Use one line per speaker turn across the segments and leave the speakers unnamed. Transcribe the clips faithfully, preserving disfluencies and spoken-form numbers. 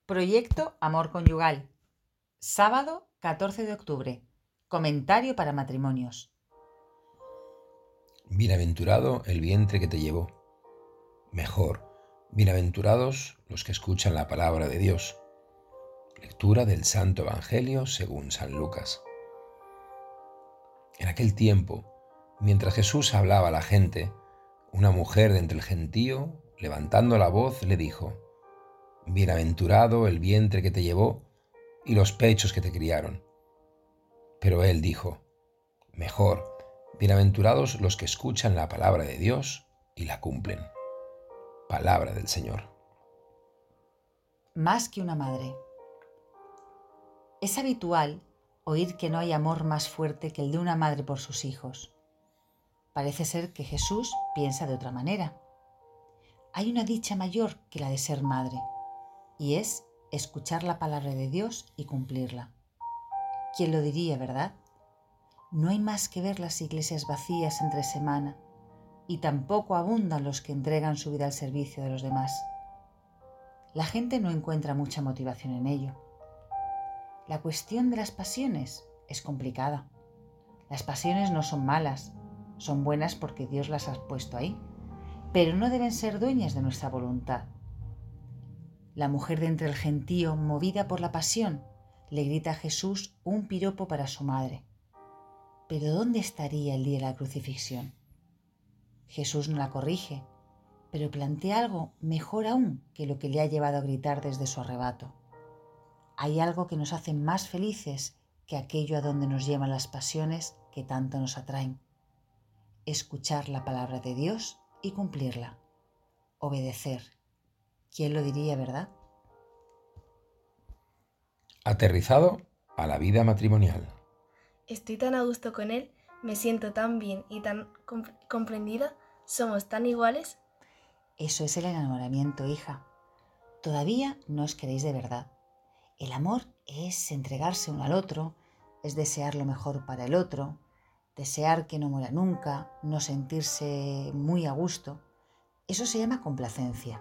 Proyecto Amor Conyugal. Sábado catorce de octubre. Comentario para matrimonios.
Bienaventurado el vientre que te llevó. Mejor, bienaventurados los que escuchan la palabra de Dios. Lectura del Santo Evangelio según San Lucas. En aquel tiempo, mientras Jesús hablaba a la gente, una mujer de entre el gentío, levantando la voz, le dijo: Bienaventurado el vientre que te llevó y los pechos que te criaron. Pero él dijo: Mejor, bienaventurados los que escuchan la palabra de Dios y la cumplen. Palabra del Señor.
Más que una madre. Es habitual oír que no hay amor más fuerte que el de una madre por sus hijos. Parece ser que Jesús piensa de otra manera. Hay una dicha mayor que la de ser madre, y es escuchar la palabra de Dios y cumplirla. ¿Quién lo diría, verdad? No hay más que ver las iglesias vacías entre semana, y tampoco abundan los que entregan su vida al servicio de los demás. La gente no encuentra mucha motivación en ello. La cuestión de las pasiones es complicada. Las pasiones no son malas, son buenas porque Dios las ha puesto ahí, pero no deben ser dueñas de nuestra voluntad. La mujer de entre el gentío, movida por la pasión, le grita a Jesús un piropo para su madre. ¿Pero dónde estaría el día de la crucifixión? Jesús no la corrige, pero plantea algo mejor aún que lo que le ha llevado a gritar desde su arrebato. Hay algo que nos hace más felices que aquello a donde nos llevan las pasiones que tanto nos atraen. Escuchar la palabra de Dios y cumplirla. Obedecer. ¿Quién lo diría, verdad?
Aterrizado a la vida matrimonial.
Estoy tan a gusto con él, me siento tan bien y tan comp- comprendida, somos tan iguales.
Eso es el enamoramiento, hija. Todavía no os queréis de verdad. El amor es entregarse uno al otro, es desear lo mejor para el otro, desear que no muera nunca, no sentirse muy a gusto. Eso se llama complacencia.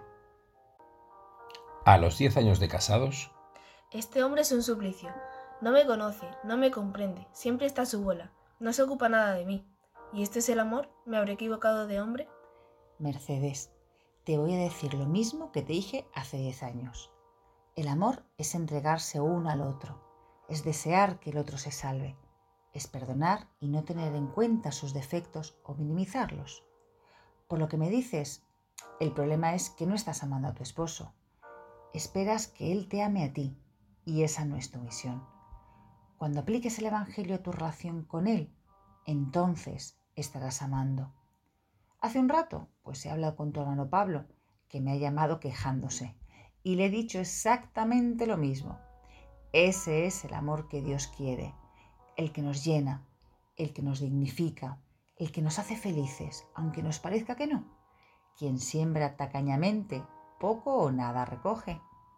A los diez años de casados,
Este hombre es un suplicio. No me conoce, no me comprende, siempre está a su bola, no se ocupa nada de mí. ¿Y este es el amor? ¿Me habré equivocado de hombre?
Mercedes, te voy a decir lo mismo que te dije hace diez años. El amor es entregarse uno al otro, es desear que el otro se salve, es perdonar y no tener en cuenta sus defectos o minimizarlos. Por lo que me dices, el problema es que no estás amando a tu esposo. Esperas que él te ame a ti, y esa no es tu misión. Cuando apliques el Evangelio a tu relación con él, entonces estarás amando. Hace un rato, pues he hablado con tu hermano Pablo, que me ha llamado quejándose, y le he dicho exactamente lo mismo. Ese es el amor que Dios quiere, el que nos llena, el que nos dignifica, el que nos hace felices, aunque nos parezca que no. Quien siembra tacañamente, poco o nada recoge.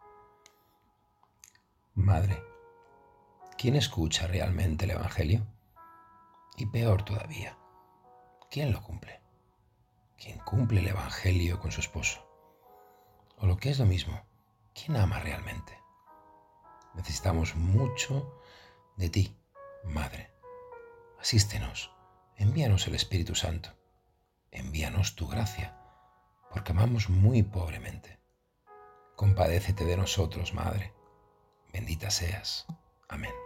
madre, ¿quién escucha realmente el Evangelio? Y peor todavía, ¿quién lo cumple? ¿Quién cumple el Evangelio con su esposo? O lo que es lo mismo, ¿quién ama realmente? Necesitamos mucho de ti, Madre. Asístenos, envíanos el Espíritu Santo, envíanos tu gracia, porque amamos muy pobremente. Compadécete de nosotros, Madre. Bendita seas. Amén.